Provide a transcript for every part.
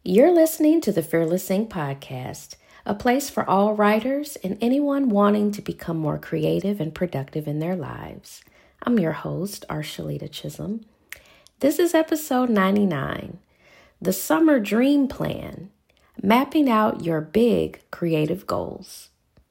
You're listening to the Fearless Inc. podcast, a place for all writers and anyone wanting to become more creative and productive in their lives. I'm your host, Arshalita Chisholm. This is episode 99, The Summer Dream Plan, Mapping Out Your Big Creative Goals.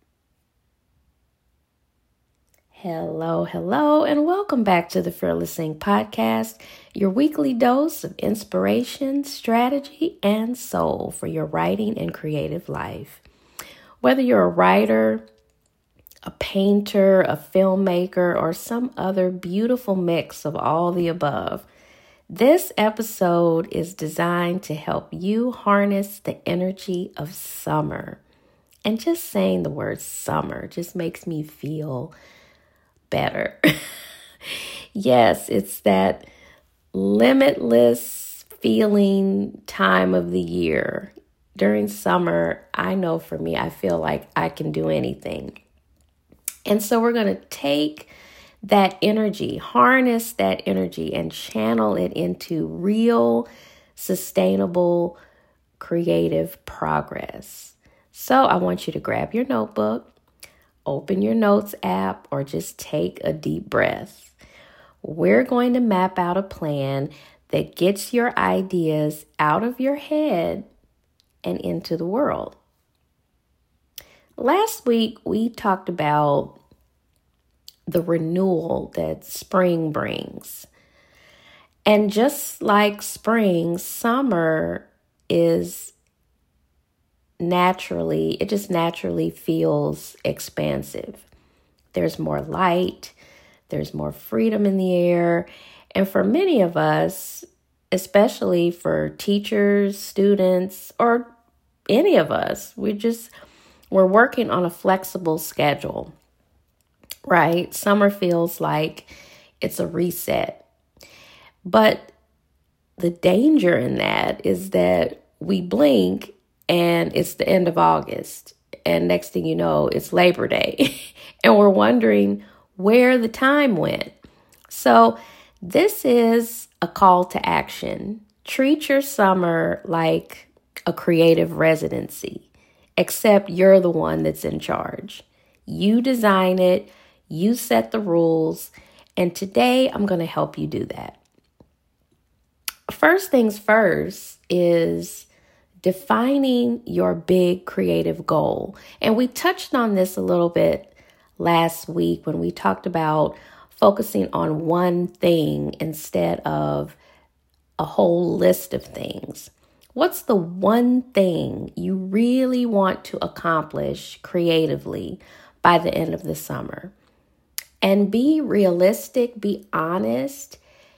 Hello, and welcome back to the Fearless Inc. podcast, your weekly dose of inspiration, strategy, and soul for your writing and creative life. Whether you're a writer, a painter, a filmmaker, or some other beautiful mix of all the above, this episode is designed to help you harness the energy of summer. And just saying the word summer just makes me feel better. Yes, it's that limitless feeling time of the year. During summer, I know for me, I feel like I can do anything. And so we're going to take that energy, harness that energy, and channel it into real, sustainable, creative progress. So I want you to grab your notebook, open your notes app, or just take a deep breath. We're going to map out a plan that gets your ideas out of your head and into the world. Last week, we talked about the renewal that spring brings. And just like spring, summer it just naturally feels expansive. There's more light, there's more freedom in the air. And for many of us, especially for teachers, students, or any of us, we're working on a flexible schedule, right? Summer feels like it's a reset. But the danger in that is that we blink and it's the end of August. And next thing you know, it's Labor Day. And we're wondering where the time went. So this is a call to action. Treat your summer like a creative residency, except you're the one that's in charge. You design it, you set the rules, and today I'm going to help you do that. First things first is defining your big creative goal. And we touched on this a little bit last week when we talked about focusing on one thing instead of a whole list of things. What's the one thing you really want to accomplish creatively by the end of the summer? And be realistic, be honest.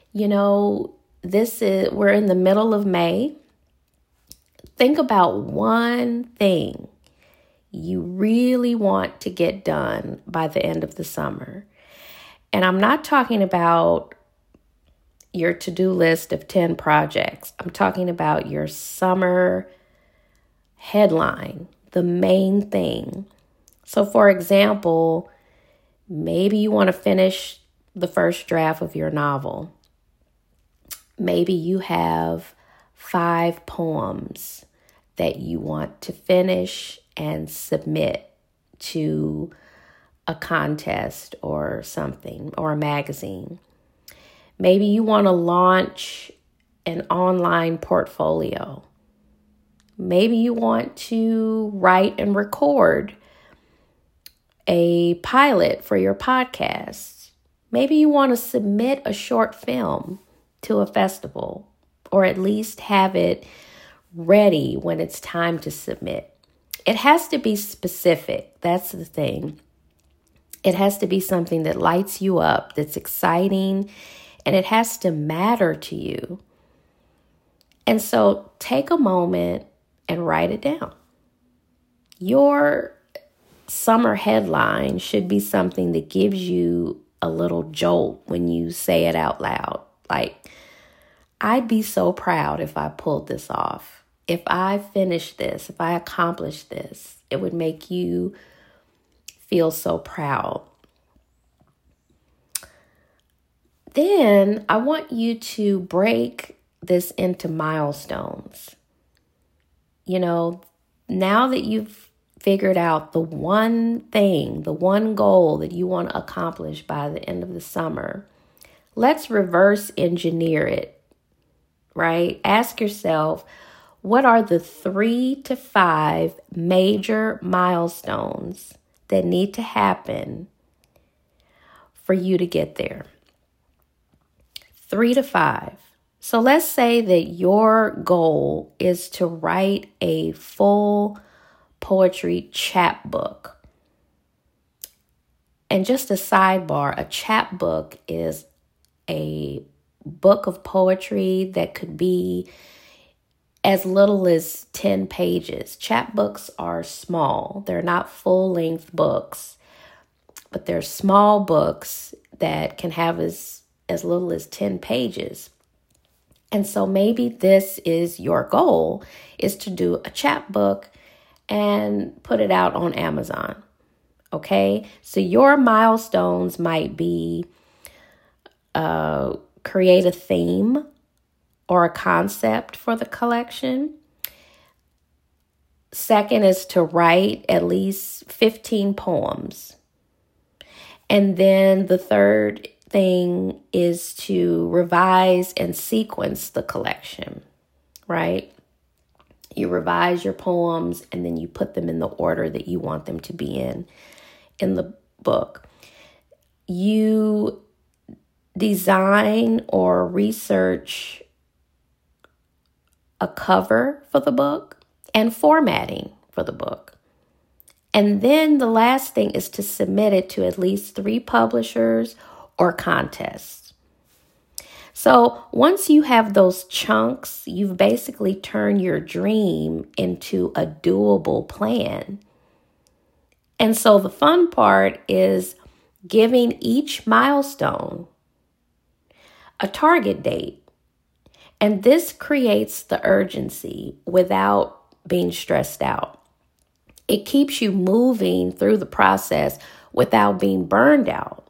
We're in the middle of May. Think about one thing you really want to get done by the end of the summer. And I'm not talking about your to-do list of 10 projects. I'm talking about your summer headline, the main thing. So for example, maybe you want to finish the first draft of your novel. Maybe you have 5 poems that you want to finish and submit to a contest or something, or a magazine. Maybe you want to launch an online portfolio. Maybe you want to write and record a pilot for your podcast. Maybe you want to submit a short film to a festival, or at least have it ready when it's time to submit. It has to be specific. That's the thing. It has to be something that lights you up, that's exciting, and it has to matter to you. And so take a moment and write it down. Your summer headline should be something that gives you a little jolt when you say it out loud. Like, I'd be so proud if I pulled this off. If I finished this, if I accomplished this, it would make you feel so proud. Then I want you to break this into milestones. Now that you've figured out the one thing, the one goal that you want to accomplish by the end of the summer, let's reverse engineer it, right? Ask yourself, what are the 3 to 5 major milestones that need to happen for you to get there? 3 to 5. So let's say that your goal is to write a full poetry chapbook. And just a sidebar, a chapbook is a book of poetry that could be as little as 10 pages. Chapbooks are small. They're not full-length books, but they're small books that can have as little as 10 pages. And so maybe this is your goal, is to do a chapbook and put it out on Amazon. Okay? So your milestones might be create a theme or a concept for the collection. Second is to write at least 15 poems. And then the third thing is to revise and sequence the collection, right? You revise your poems and then you put them in the order that you want them to be in the book. You design or research a cover for the book and formatting for the book. And then the last thing is to submit it to at least 3 publishers or contests. So once you have those chunks, you've basically turned your dream into a doable plan. And so the fun part is giving each milestone a target date. And this creates the urgency without being stressed out. It keeps you moving through the process without being burned out.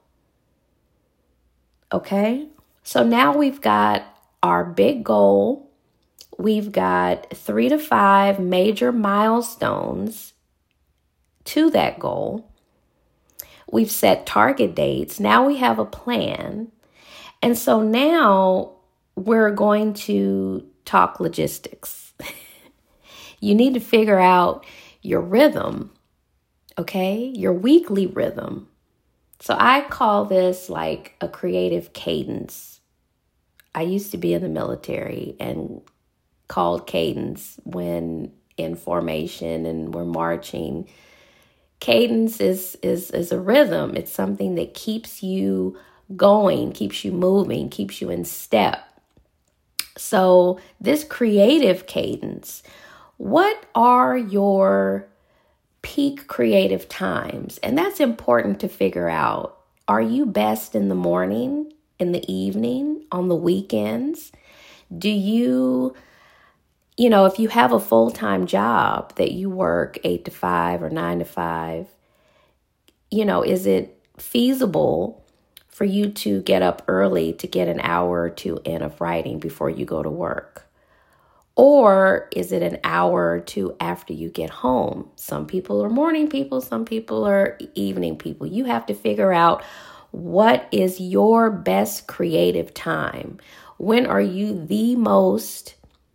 Okay? So now we've got our big goal. We've got 3 to 5 major milestones to that goal. We've set target dates. Now we have a plan. And so now we're going to talk logistics. You need to figure out your rhythm, okay? Your weekly rhythm. So I call this like a creative cadence. I used to be in the military and called cadence when in formation and we're marching. Cadence is a rhythm. It's something that keeps you going, keeps you moving, keeps you in step. So this creative cadence, what are your peak creative times? And that's important to figure out. Are you best in the morning, in the evening, on the weekends? Do you if you have a full-time job that you work 8 to 5 or 9 to 5, is it feasible for you to get up early to get an hour or 2 in of writing before you go to work? Or is it an hour or 2 after you get home? Some people are morning people, some people are evening people. You have to figure out what is your best creative time. When are you the most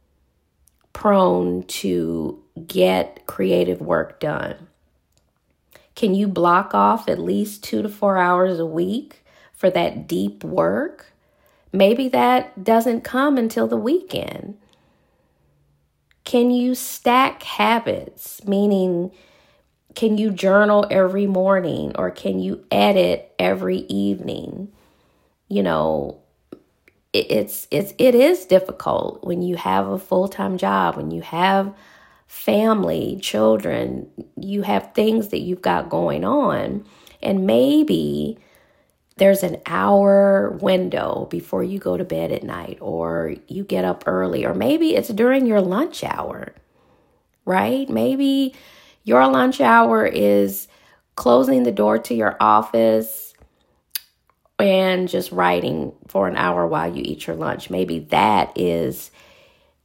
prone to get creative work done? Can you block off at least 2 to 4 hours a week for that deep work? Maybe that doesn't come until the weekend. Can you stack habits? Meaning, can you journal every morning or can you edit every evening? It is difficult when you have a full-time job, when you have family, children, you have things that you've got going on, and maybe there's an hour window before you go to bed at night, or you get up early, or maybe it's during your lunch hour, right? Maybe your lunch hour is closing the door to your office and just writing for an hour while you eat your lunch. Maybe that is,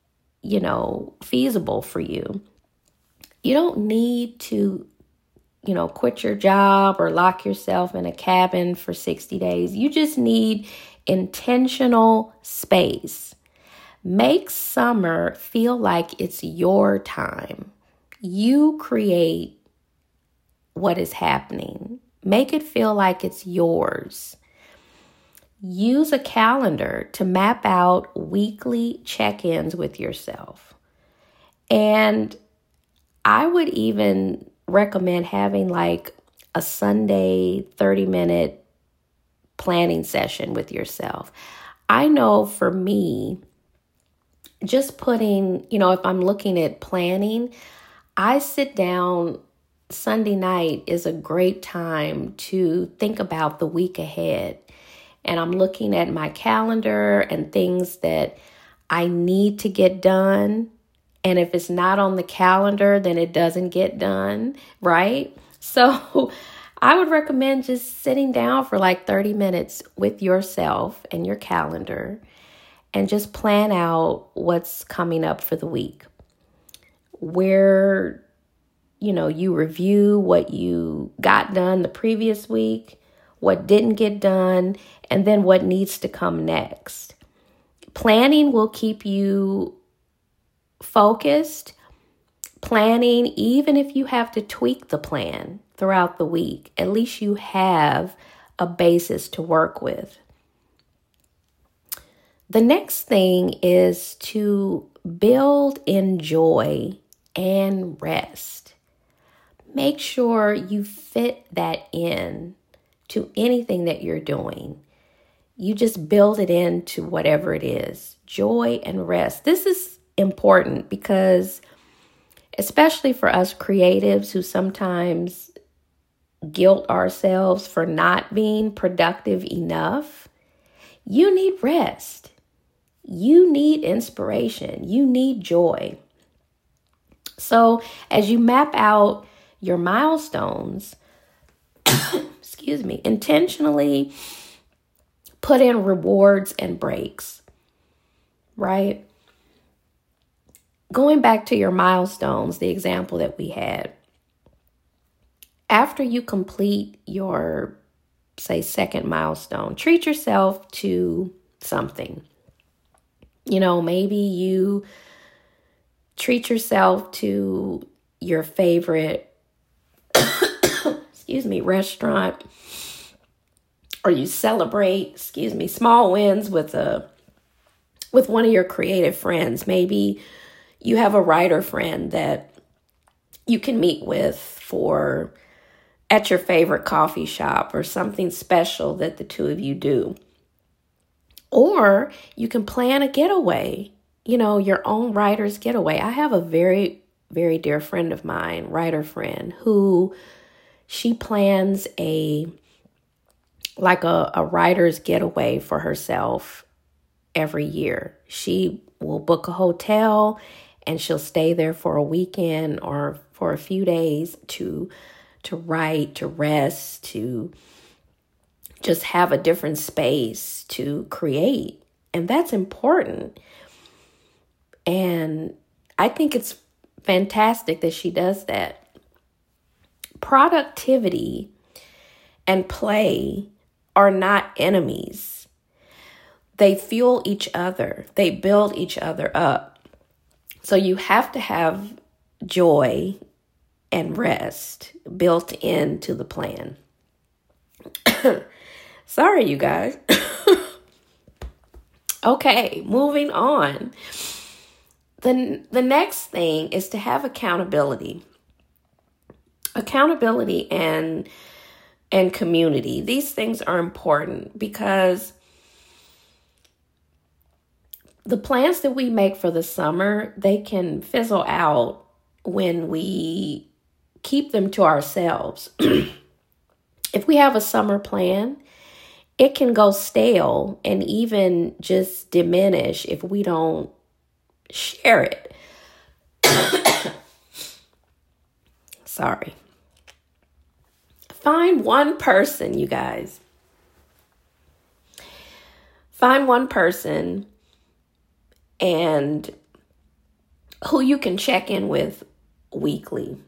feasible for you. You don't need to, quit your job or lock yourself in a cabin for 60 days. You just need intentional space. Make summer feel like it's your time. You create what is happening. Make it feel like it's yours. Use a calendar to map out weekly check-ins with yourself. And I would even recommend having like a Sunday 30-minute planning session with yourself. I know for me, just putting, if I'm looking at planning, I sit down. Sunday night is a great time to think about the week ahead. And I'm looking at my calendar and things that I need to get done. And if it's not on the calendar, then it doesn't get done, right? So I would recommend just sitting down for like 30 minutes with yourself and your calendar and just plan out what's coming up for the week. Where, you review what you got done the previous week, what didn't get done, and then what needs to come next. Planning will keep you focused. Planning, even if you have to tweak the plan throughout the week, at least you have a basis to work with. The next thing is to build in joy and rest. Make sure you fit that in to anything that you're doing. You just build it into whatever it is. Joy and rest. This is important because, especially for us creatives who sometimes guilt ourselves for not being productive enough, you need rest. You need inspiration. You need joy. So as you map out your milestones, intentionally put in rewards and breaks, right? Going back to your milestones, the example that we had, after you complete your, say, second milestone, treat yourself to something. Maybe you treat yourself to your favorite restaurant, or you celebrate, small wins with one of your creative friends. Maybe you have a writer friend that you can meet with at your favorite coffee shop, or something special that the two of you do. Or you can plan a getaway, your own writer's getaway. I have a very, very dear friend of mine, writer friend, who she plans a writer's getaway for herself every year. She will book a hotel and she'll stay there for a weekend or for a few days to write, to rest, to just have a different space to create. And that's important. And I think it's fantastic that she does that. Productivity and play are not enemies. They fuel each other. They build each other up. So you have to have joy and rest built into the plan. Sorry, you guys. Okay, moving on. The next thing is to have accountability. Accountability and community. These things are important because the plans that we make for the summer, they can fizzle out when we keep them to ourselves. If we have a summer plan, it can go stale and even just diminish if we don't share it. Sorry. Find one person, you guys. Find one person and who you can check in with weekly.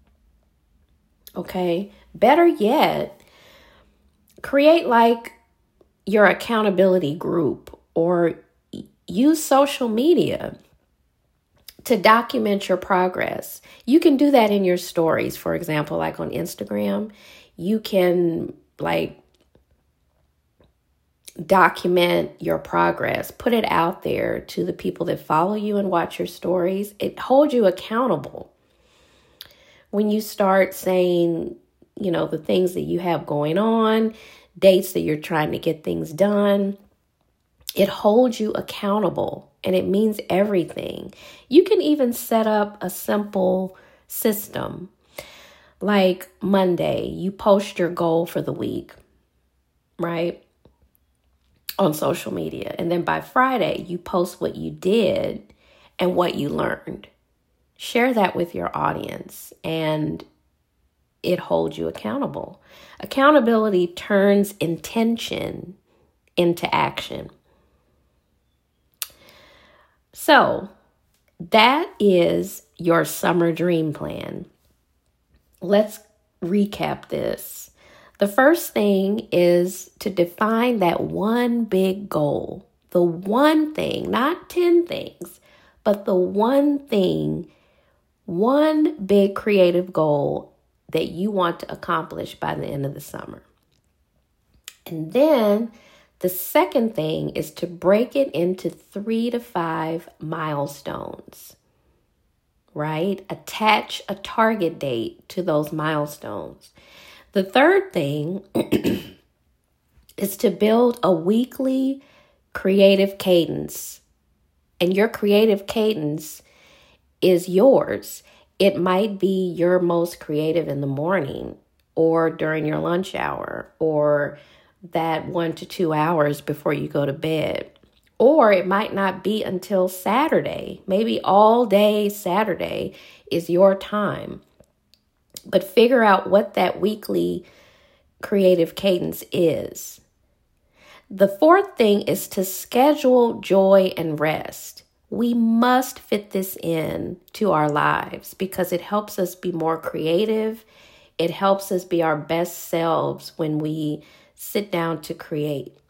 Okay? Better yet, create like your accountability group or use social media to document your progress. You can do that in your stories. For example, like on Instagram, you can like document your progress, put it out there to the people that follow you and watch your stories. It holds you accountable. When you start saying, the things that you have going on, dates that you're trying to get things done, it holds you accountable and it means everything. You can even set up a simple system. Like Monday, you post your goal for the week, right? On social media. And then by Friday, you post what you did and what you learned. Share that with your audience and it holds you accountable. Accountability turns intention into action. So that is your summer dream plan. Let's recap this. The first thing is to define that one big goal, the one thing, not 10 things, but the one thing, one big creative goal that you want to accomplish by the end of the summer. And then the second thing is to break it into 3 to 5 milestones, right? Attach a target date to those milestones. The third thing is to build a weekly creative cadence. And your creative cadence is yours. It might be your most creative in the morning or during your lunch hour or that 1 to 2 hours before you go to bed. Or it might not be until Saturday. Maybe all day Saturday is your time. But figure out what that weekly creative cadence is. The fourth thing is to schedule joy and rest. We must fit this in to our lives because it helps us be more creative. It helps us be our best selves when we sit down to create.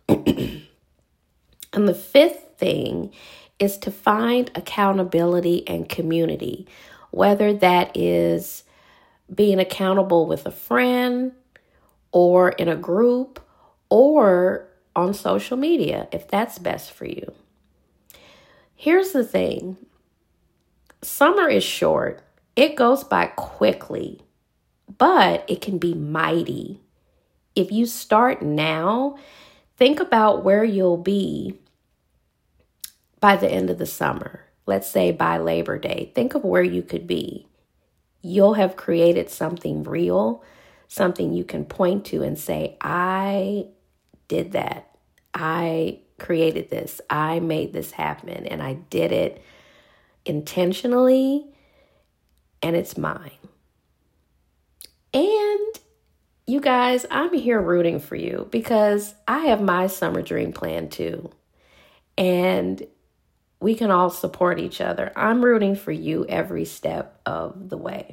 And the fifth thing is to find accountability and community, whether that is being accountable with a friend or in a group or on social media, if that's best for you. Here's the thing. Summer is short. It goes by quickly, but it can be mighty. If you start now, think about where you'll be by the end of the summer. Let's say by Labor Day. Think of where you could be. You'll have created something real, something you can point to and say, I did that. I created this. I made this happen and I did it intentionally and it's mine. And you guys, I'm here rooting for you because I have my summer dream plan too. And we can all support each other. I'm rooting for you every step of the way.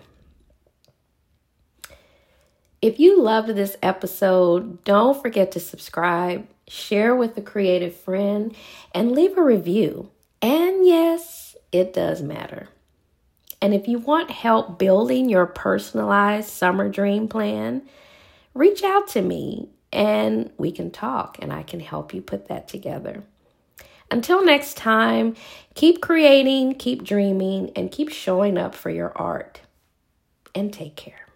If you loved this episode, don't forget to subscribe, share with a creative friend, and leave a review. And yes, it does matter. And if you want help building your personalized summer dream plan, reach out to me and we can talk and I can help you put that together. Until next time, keep creating, keep dreaming, and keep showing up for your art. And take care.